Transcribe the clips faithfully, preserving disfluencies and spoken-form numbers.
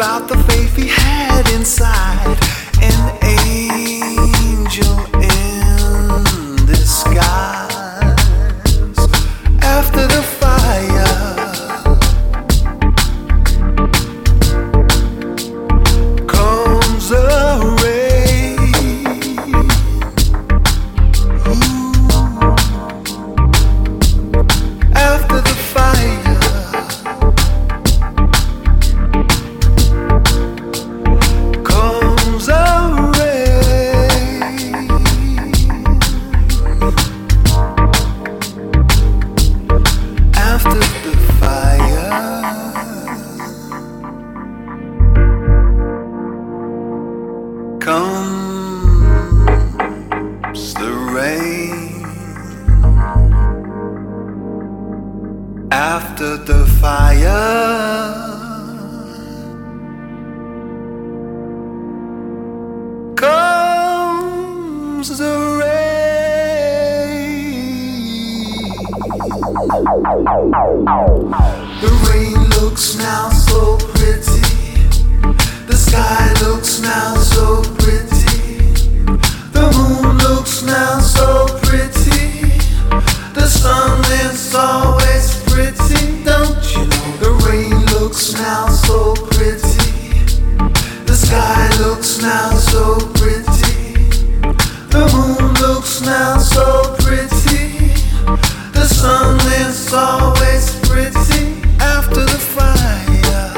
about the faith he had inside. An angel in disguise. After the fire comes a rain. Ooh. After the fire comes a rain. After the fire comes the rain. After the fire comes the rain. The rain looks now so pretty. The sky looks now so pretty. The moon looks now so pretty. The sun is always pretty. Don't you know the rain looks now so pretty. The sky looks now so pretty. The moon looks now so pretty. The sun is always pretty. After the fire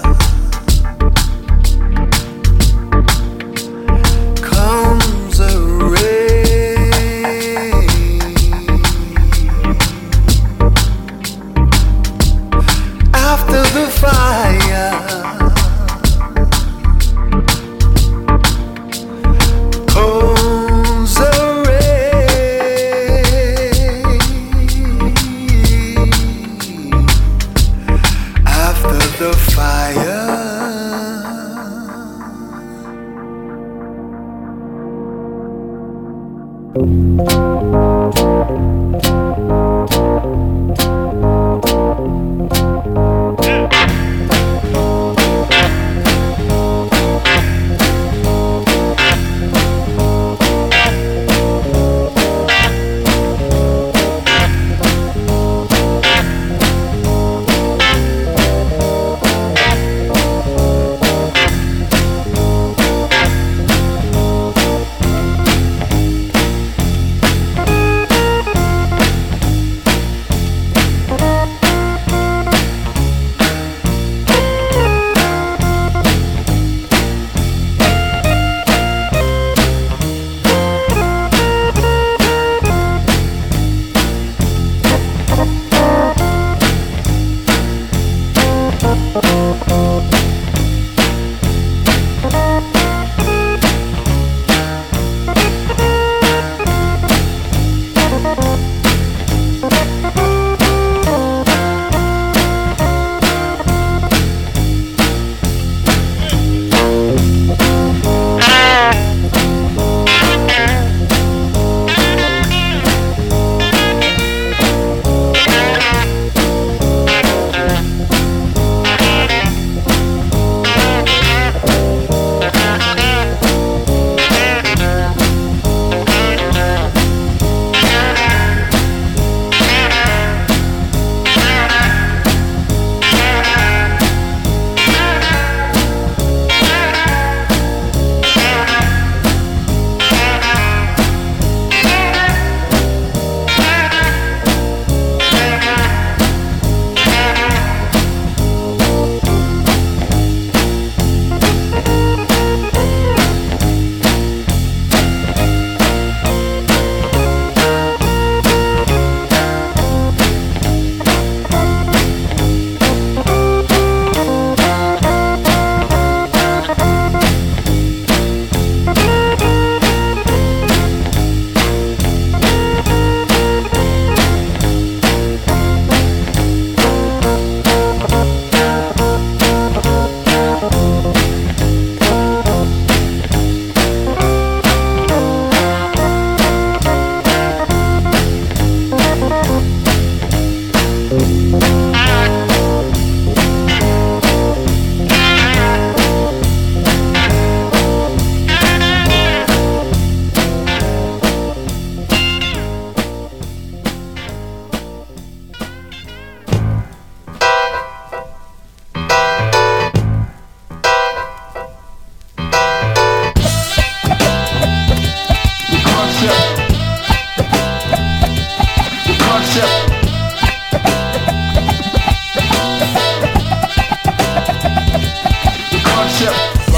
comes a rain. After the fire comes a rain. After the fire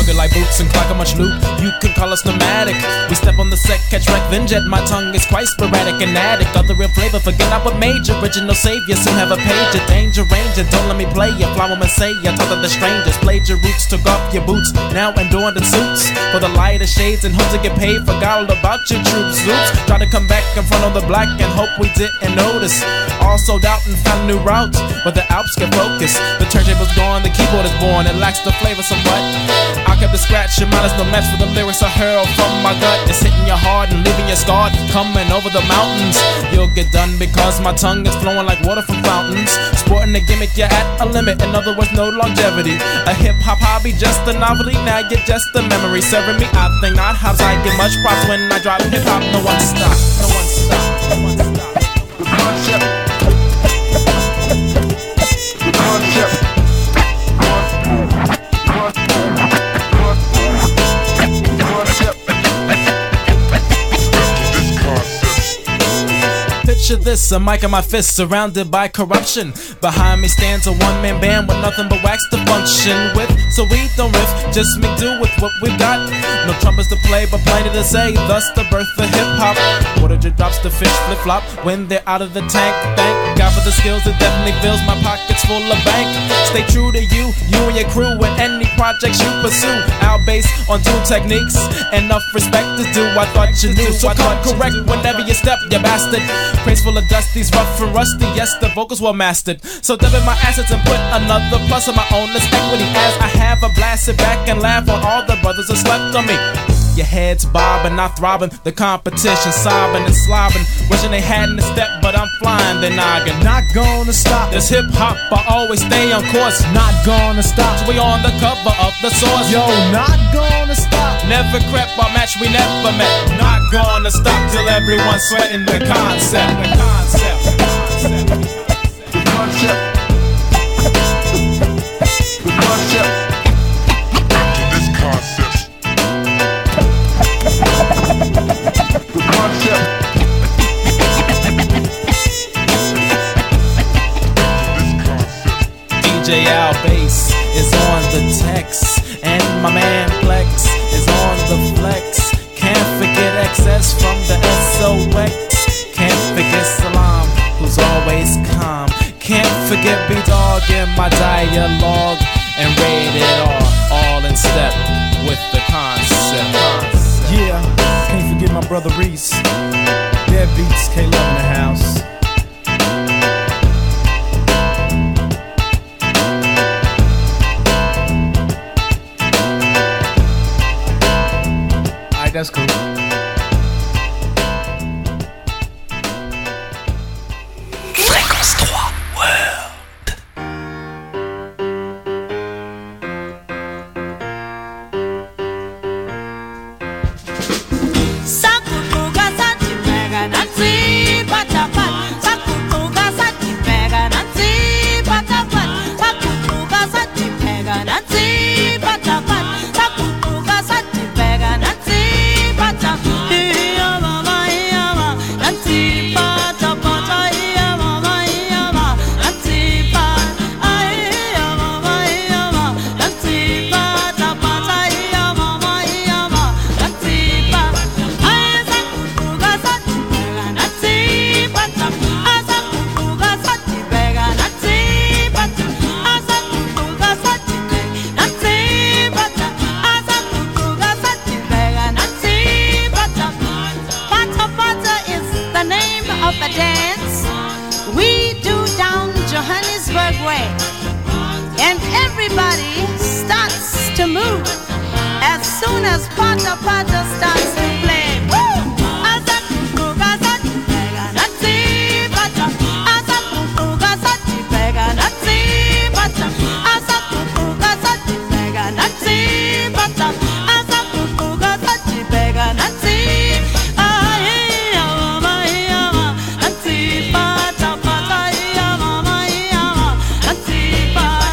rugged like boots and clock a much loot. You can call us nomadic. We step on the set, catch wreck, then jet. My tongue is quite sporadic and addict. Other real flavor, forget I what made you. Original savior, soon have a page. A danger ranger, don't let me play ya. Fly woman say ya, talk to the strangers. Played your roots, took off your boots. Now adorned in suits. For the lighter shades and hope to get paid. Forgot all about your troops. Oops, try to come back in front of the black and hope we didn't notice. All sold out and found a new route, but the Alps get focused. The turntable's gone, the keyboard is born. It lacks the flavor somewhat. I kept the scratch, your mind is no match for the lyrics I hurl from my gut. It's hitting your heart and leaving you scarred. Coming over the mountains, you'll get done because my tongue is flowing like water from fountains. Sporting the gimmick, you're at a limit. In other words, no longevity. A hip hop hobby, just a novelty. Now you're just a memory serving me. I think not hops. I get much props when I drop hip hop. No one stop, no one stop, no one stop. The concept. The concept. Picture this, a mic in my fist, surrounded by corruption. Behind me stands a one-man band with nothing but wax to function with. So we don't riff, just make do with what we got. No trumpets to play, but plenty to say. Thus the birth of hip-hop. Water just drops, the fish flip-flop when they're out of the tank. Thank God for the skills, it definitely fills my pockets full of bank. Stay true to you, you and your crew, in any projects you pursue. Our base on two techniques, enough respect to do. I thought you knew, so come correct whenever you step, you bastard. Praiseful of dusties, rough and rusty. Yes, the vocals were mastered. So debit my assets and put another plus on my own as equity. As I have a blast, sit back and laugh on all the brothers that slept on me. Your head's bobbing, not throbbing. The competition sobbing and slobbing, wishing they hadn't a step, but I'm flying the noggin. Not gonna stop. This hip hop, I always stay on course. Not gonna stop. So we on the cover of the source. Yo, not gonna stop. Never crept our match, we never met. Not gonna stop till everyone's sweating the concept. The concept. The concept. The concept. This concept. The concept. D J Al Bass is on the text, and my man Flex is on the flex. Can't forget excess from the S O X. Can't forget Salam, who's always calm. Can't forget B-Dog in my dialogue. And Rated R, all in step with the concept. concept. Yeah, can't forget my brother Reese. Dead Beats, K-Love in the house. Alright, that's cool. Fréquence trois, World.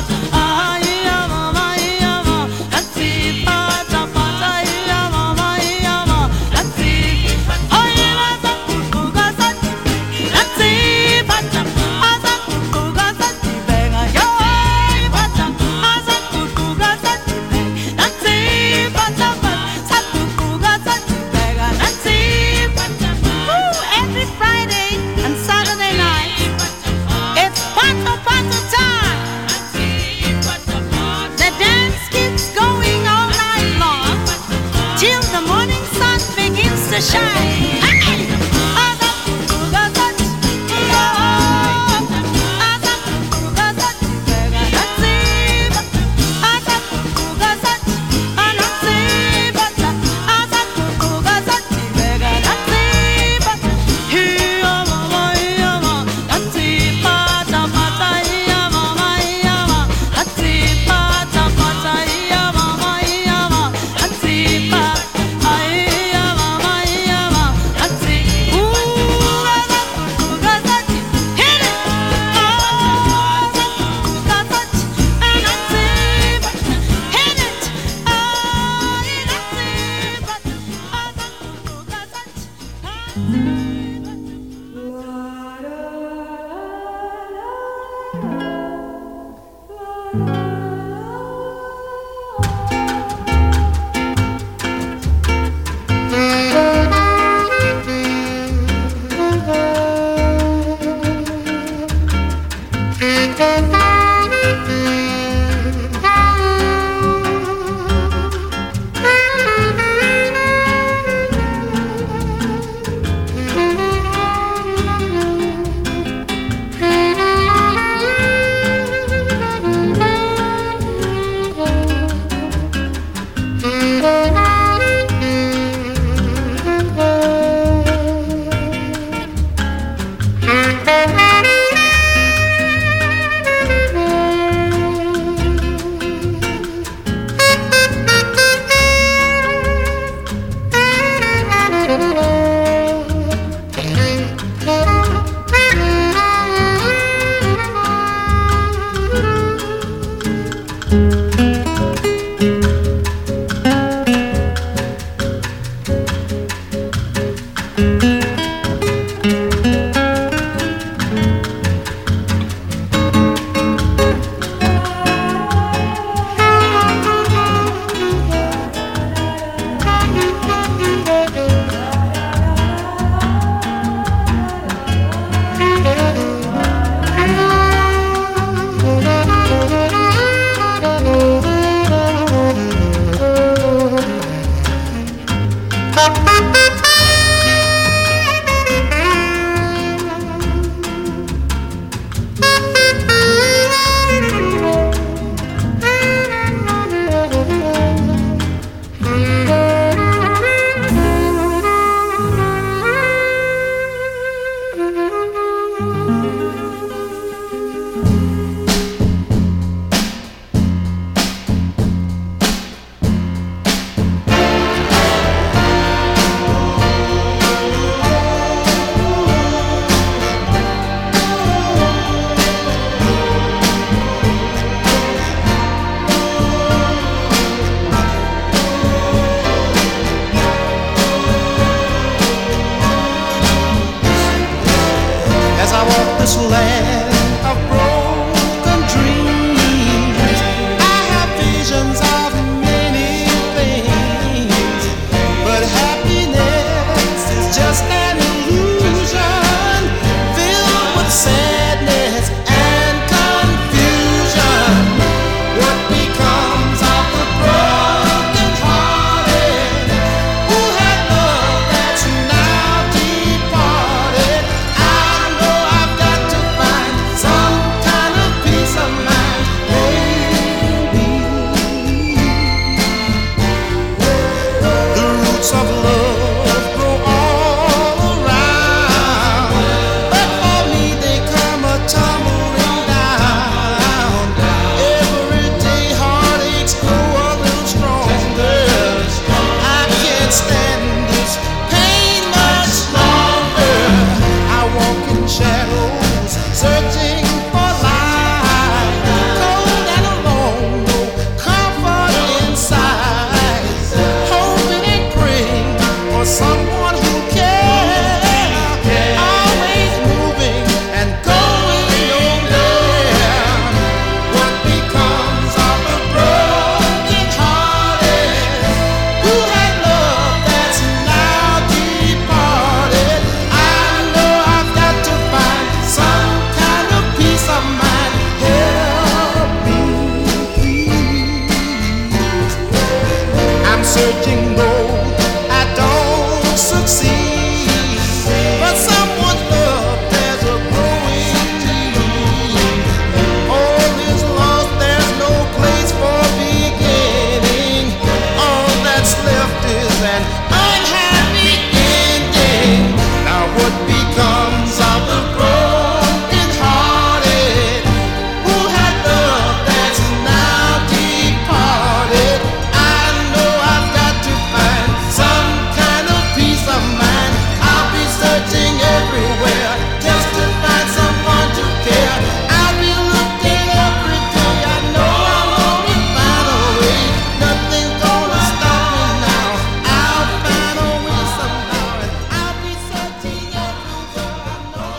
Mama, Searching though I don't succeed. an unhappy ending. Now what becomes of the broken hearted who had love that's now departed? I know I've got to find some kind of peace of mind. I'll be searching everywhere just to find someone to care. I'll be looking every day. I know I'm gonna find a way. Nothing's gonna stop me now. I'll find a way somehow, and I'll be searching everywhere. I know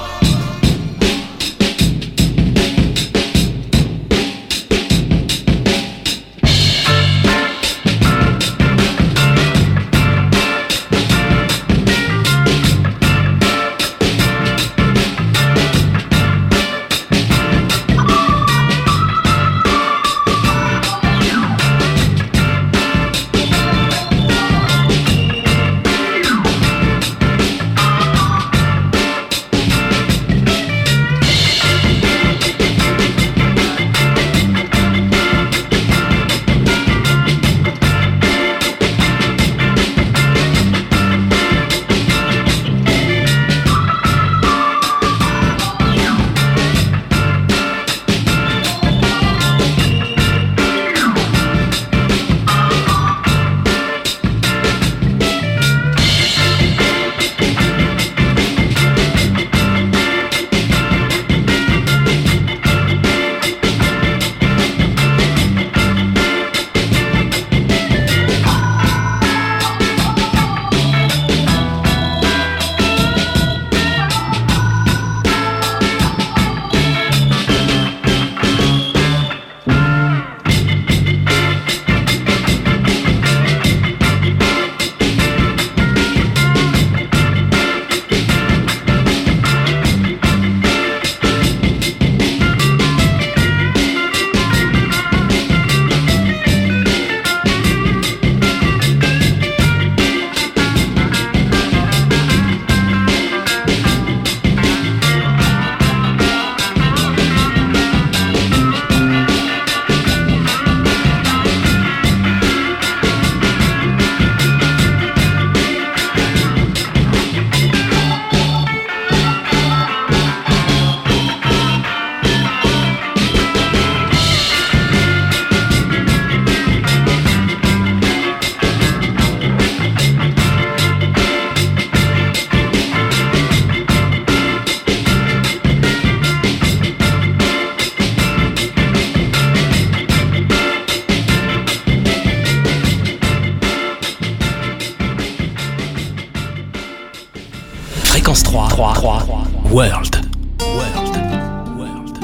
Fréquence trois, trois, trois, World. World. World.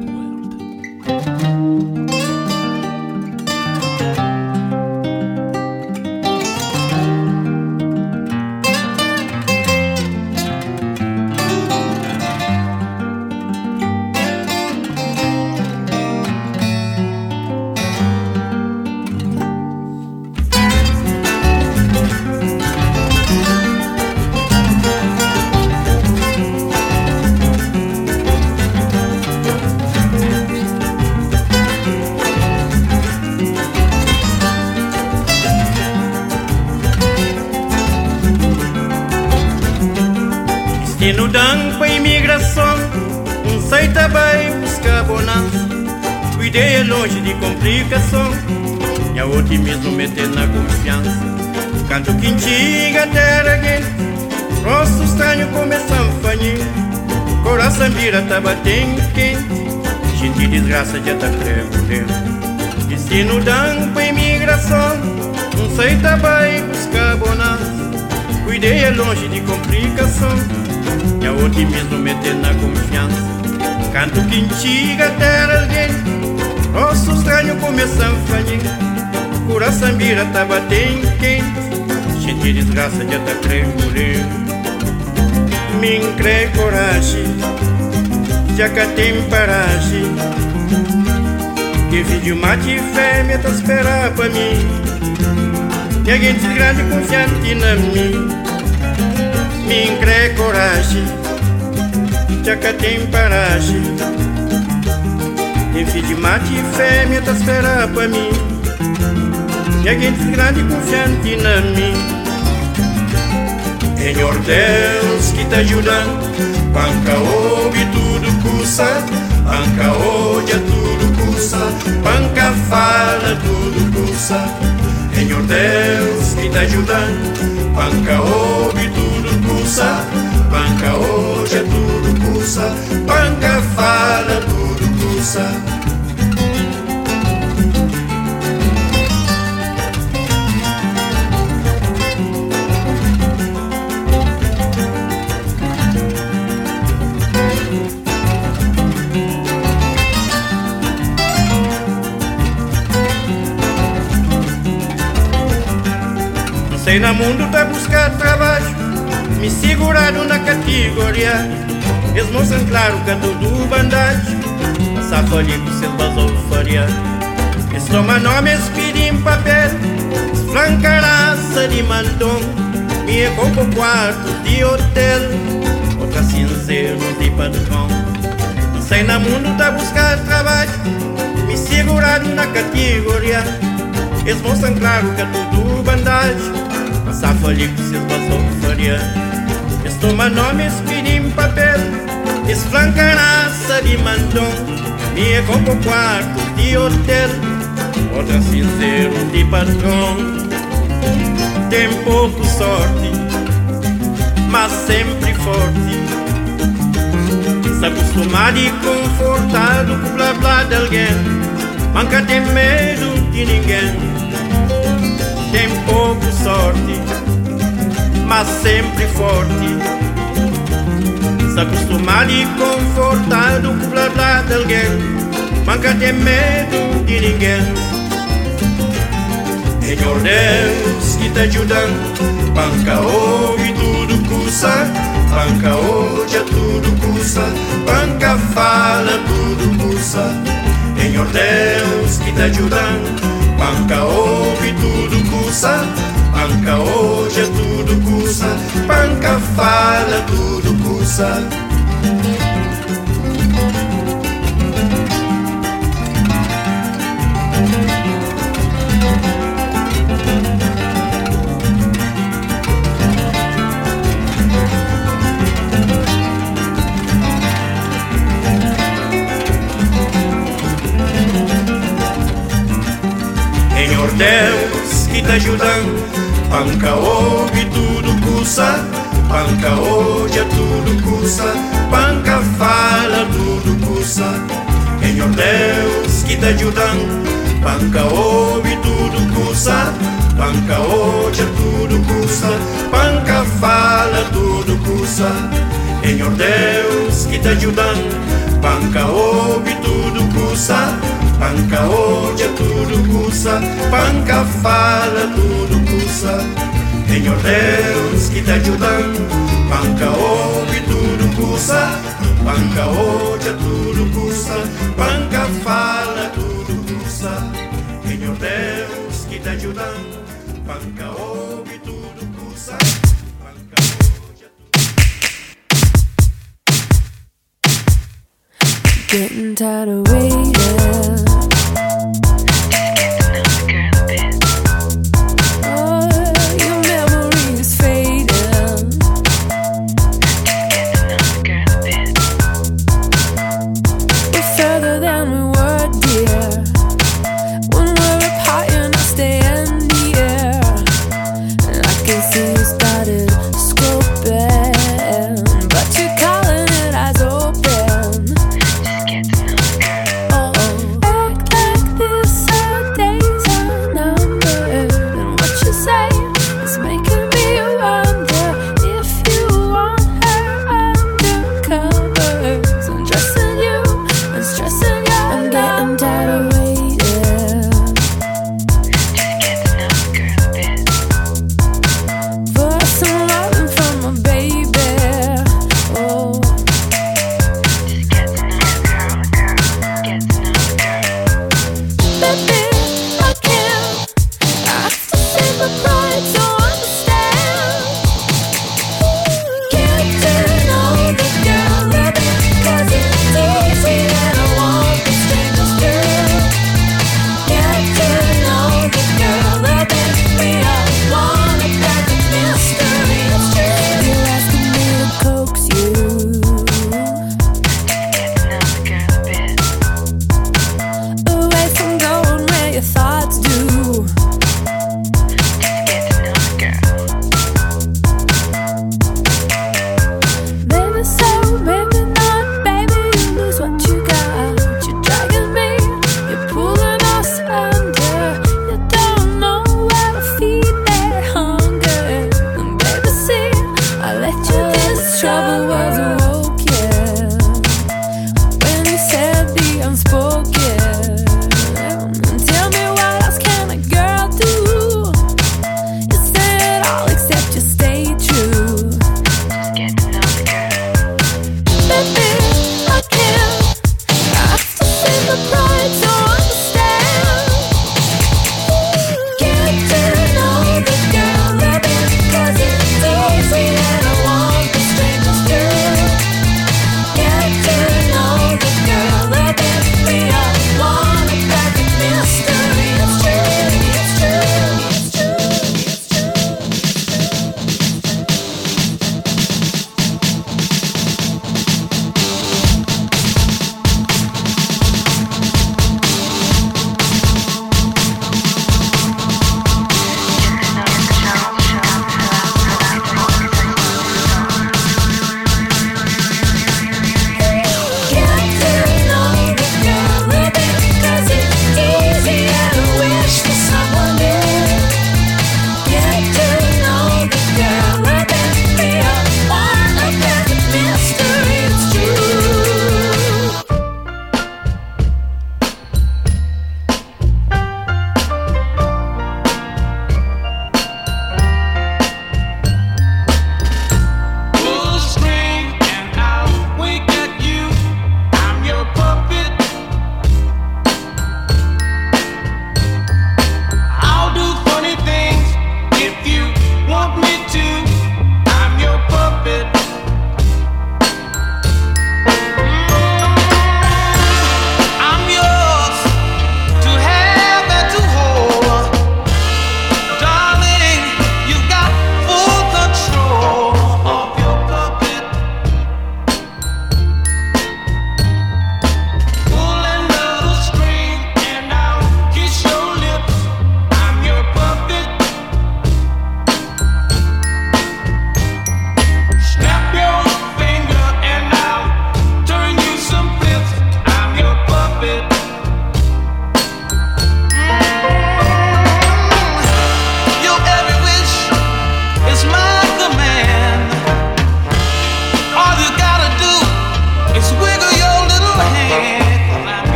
E no danco a imigração, um sei também buscar bonança. O ideia é longe de complicação, e a otimismo meter na confiança. Canto quintiga terra quente, rosto estranho começa a fanhir. Coração vira tá batendo quente, gente desgraça já tá prevalendo. Destino danco a imigração, um sei também buscar bonança. O ideia é longe de complicação, e a otimismo meter na confiança. Canto quintiga terra alguém, rosto estranho começa a fanhir. Coração vira tá batendo quente, gente desgraça já tá tremulando. Me crê coragem, já que tem paragem. Que vídeo mate fêmea tá esperando pra mim. E a gente grande confiante na mim. Me crê coragem, já que tem paragem. Que vídeo mate fêmea tá esperando pra mim. E a gente grande confiante na mim. Deus que tá ajudando. Panca ouve tudo custa, panca hoje é tudo custa, panca fala tudo custa. Senhor Deus que tá ajudando. Panca ouve tudo custa, panca hoje é tudo custa, panca fala tudo custa. Sei na mundo tá buscar trabalho, me segurado na categoria. Eles mostram claro que tudo bandagem, passar folha com seus basou faria. Eles tomam nomes, pedem papel, franca raça de mandom. Me compro quarto de hotel, outra cinzeiro de padrão. Sei na mundo tá buscar trabalho, me segurado na categoria. Eles mostram claro que tudo bandagem, passar folha com seus basou faria. Eles tomam nomes, pedem papel, eles franca raça de mandom. Me compro quarto de hotel, outra cinzeiro de patrão. Tem pouco sorte, mas sempre forte. Se acostumado e confortado com o blá blá de alguém, manca de medo de ninguém. Tem pouco sorte, mas sempre forte. Se acostumado e confortado com o blá blá de alguém, manca de medo de ninguém. Senhor Deus que tá ajudando. Panca ouve tudo custa, panca hoje é tudo custa, panca fala tudo custa. Senhor Deus que tá ajudando. Panca ouve tudo custa, panca hoje é tudo custa, panca fala tudo custa. Senhor Deus que tá ajudando. Panca ouve tudo custa, panca hoje é tudo custa, panca fala tudo custa. Senhor Deus que tá ajudando. Panca ouve tudo custa, panca hoje é tudo custa, panca fala tudo custa. Senhor Deus que tá ajudando. Panca ouve tudo custa, panca hoje é tudo custa, panca fala tudo custa. Senhor Deus que tá ajudando. Panca ouve tudo custa, panca hoje é tudo custa, panca fala tudo custa. Senhor Deus que tá ajudando. Panca ouve tudo custa, panca hoje é tudo. Getting tired of waiting. Act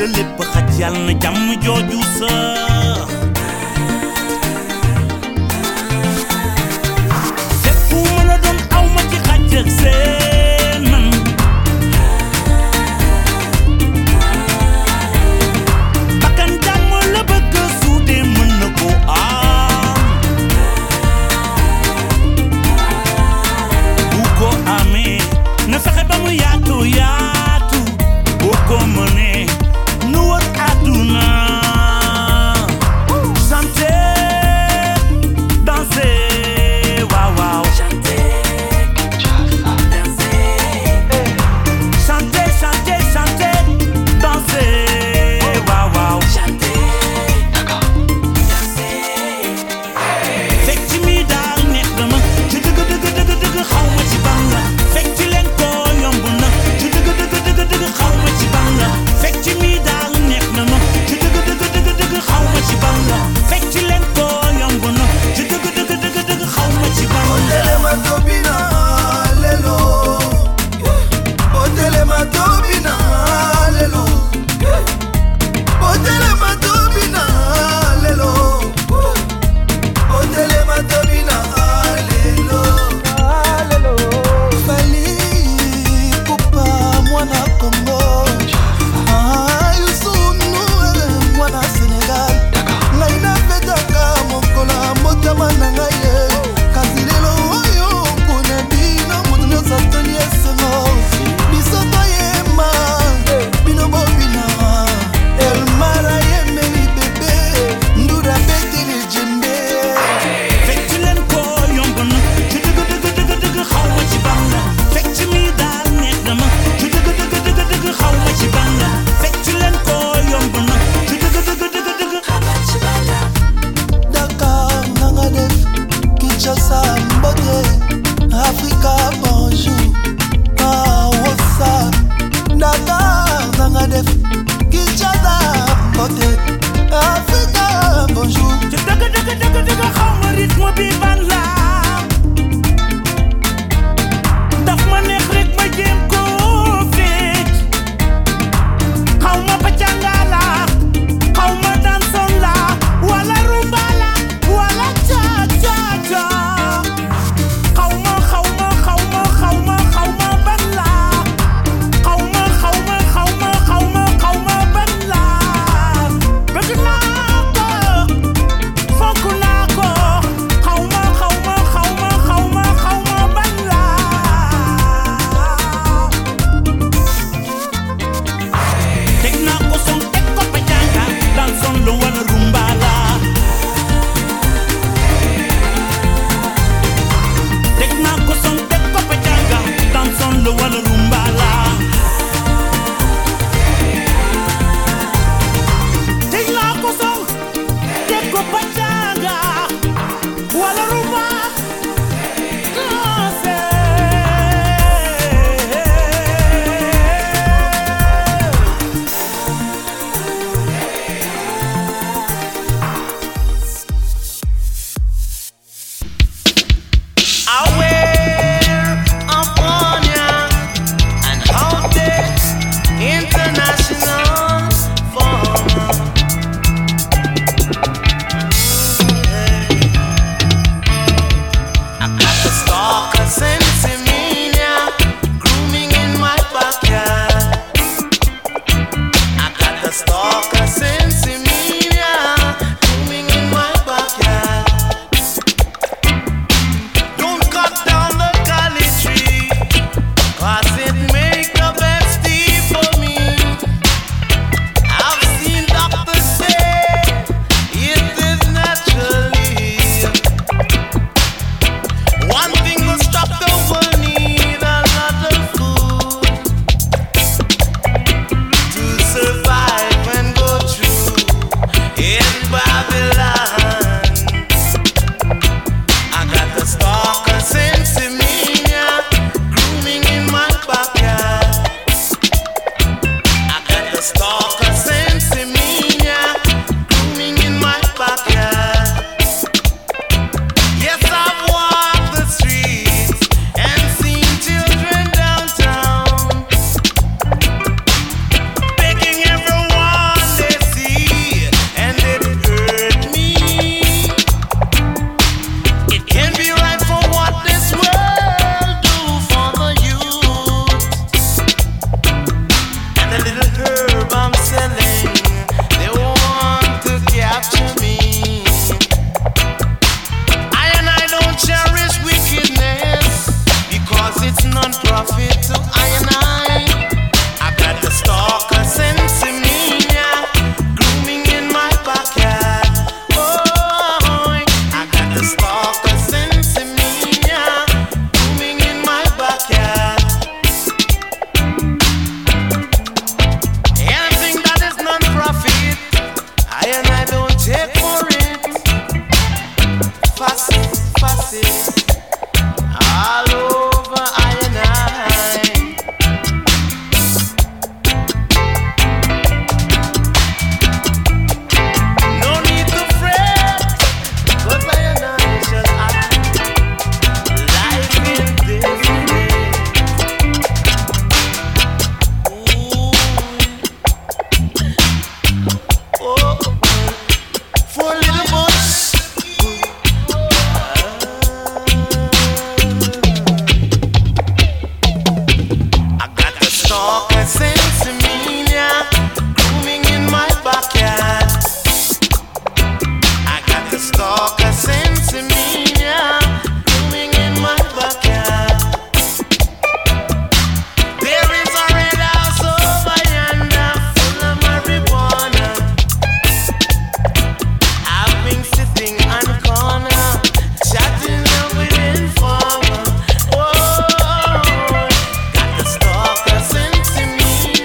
lépp xaj yàlla na jàmm jooju sa fépp fu mën a doon aw ma ci xaj ak seen man bakkan jàmm la bëgg suude mën na ko am bu ko amee na fexe ba mu yaatu yaatu boo ko mënee nu wër àdduna chanter danser waaw waaw chanter chanter chanter chanter danser waaw waaw chanter fekk ci mi daal neex na ma ci dëgg dëgg dëgg dëgg xaw ma ci ban la fekk ci leen ko yomb na ci dëgg dëgg dëgg dëgg xaw ma ci ban la fekk ci mi daal neex na ma ci dëgg dëgg dëgg dëgg xaw ma ci ban la fekk ci leen ko yomb na ci dëgg dëgg dëgg dëgg xaw ma ci ban la Otelema tobina lelo Otelema tobina lelo Otelema tobina lelo Otelema tobina lelo lelo Fali kupa mwana Congo Ah Yusunu mwana Senegal Laina petaka mokola motama na ngai kasi lelo oyo mpona bino moto nyonso atoni esengo biso toyema bino bobina elmara yemeli bebe ndura beteli jembe fekk ci leen ko yomb na ci dëgg dëgg dëgg dëgg xaw ma ci ban la fekk ci mi daal neex na ma ci dëgg dëgg dëgg dëgg xaw ma ci ban la fekk ci leen ko yomb na ci dëgg dëgg dëgg dëgg xaw ma ci ban la Dakar nanga def Kinshasa mbote Afrika bonjour Ah wosa Dakar nanga def Kinshasa mbote Afrika bonjour ci dëgg dëgg dëgg dëgg xaw ma rythme bi ban la daf ma neex rek ma jéem koo fecc xaw ma pacanga la xaw ma danson la wala rumba la wala cha cha cha xaw ma xaw ma xaw ma xaw ma xaw ma ban la xaw ma xaw ma xaw ma xaw ma xaw ma ban la bëgg naa ko fonk naa ko xaw ma xaw ma xaw ma xaw ma xaw ma ban la teg naa ko son teg ko pajanga danson la wala rumba la teg naa ko son teg ko pajanga danson la wala rumba la teg naa ko son teg ko pajanga wala rumba Aware upon ya and hold it international forum. I got the stalker sensimania grooming in my backyard. I got the stalker sensimania grooming in my backyard. Don't cut down the cali tree, 'cause it make the best tea for me. I've seen doctors say it is naturally. One thing sensimania grooming in my backyard. I got the stalker sensimania grooming in my backyard. There is a red house over yonder full of marijuana. I've been sitting on the corner chatting with informer. Oh, got the stalker sensimania.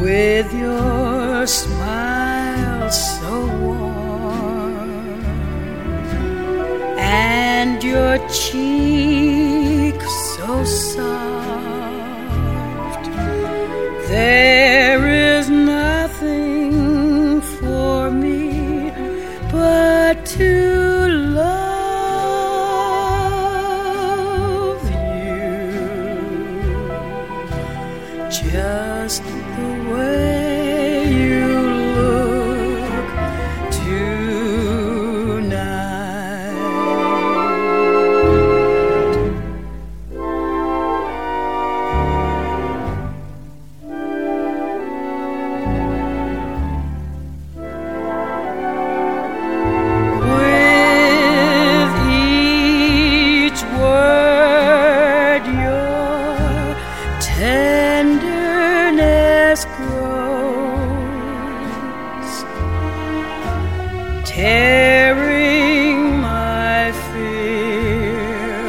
with your smile so warm and your cheek so soft. There is nothing for me but to love you, just the way you look tonight. With each word your tenderness grows, tearing my fear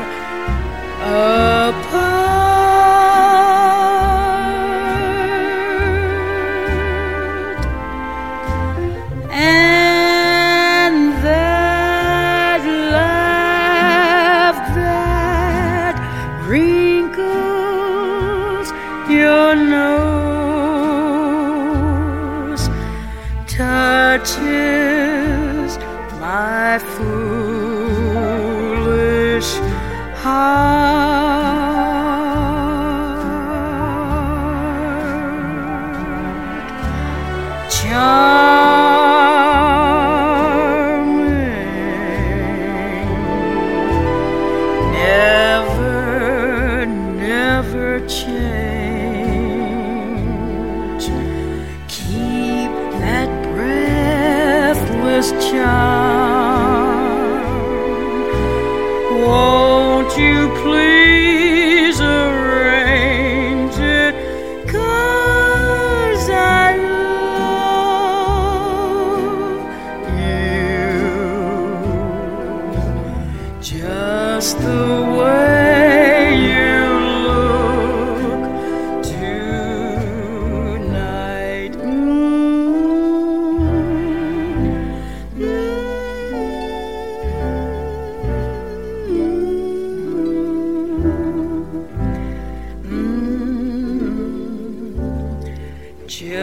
apart. And that laugh that wrinkles your nose touches my foolish heart. Charming, never, never change. Keep that breathless charm. Won't you please arrange it? 'Cause I love you, just the way you look tonight. Mm-hmm. Just